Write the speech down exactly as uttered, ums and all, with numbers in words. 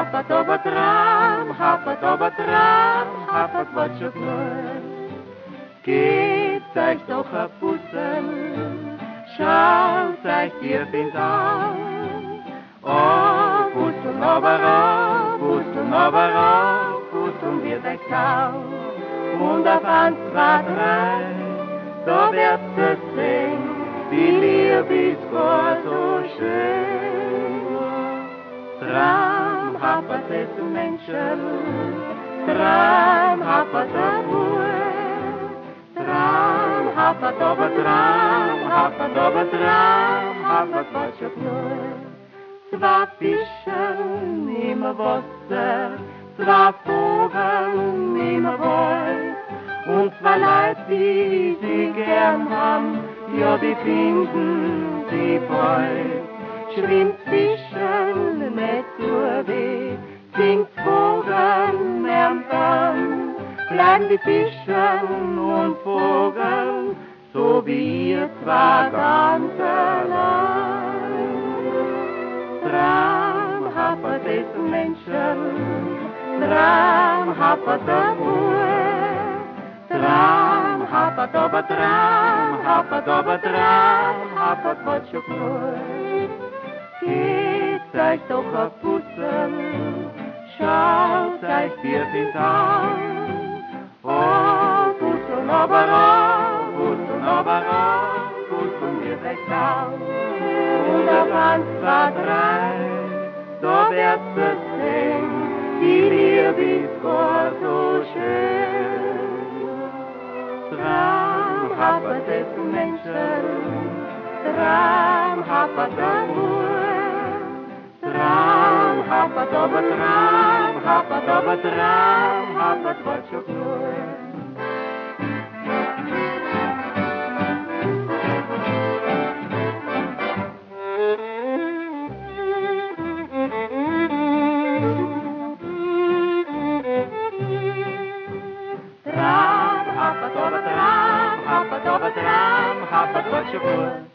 happat op het raam, happat op het raam, happat wat je vloeit. Geht euch doch a putzen, schaut euch dir ins Auge. Oh, putzen aber auf, putzen aber auf, putzen wird euch tau. Und auf eins, zwei, drei, da wird es singen, die Liebe ist gar so schön. Tram, happat es du Menschen, tram, happat es Tram, happat op het raam, happat op het raam, happat wat je vloeit. Zwei Fischen im Wasser, zwei Vogel im Wald, und zwei Leute, die sie gern haben, ja, die finden sie bald. Schwimmt Fischen nicht zur Weh, singt Vogel mehr am Fang, bleiben die Fischen und Vogel, so wie ihr zwar ganz allein. Tram, happat es du Menschen, tram, happat es Uhr. Tram, happat op het raam, happat op het raam, happat wat je vloeit. Geht euch doch a putzen, schaut euch dir ins Auge. Oh, putzen aber auf, putzen aber auf, putzen wird euch tau. Und auf eins, zwei, drei, da wird's es singen, die Liebe ist gar so schön. Tram, happat es du Menschen, tram, happat es Uhr. Tram, happat op het raam, happat op het raam, happat wat je vloeit. Tram, happat op het raam, happat op het raam, happat wat je vloeit.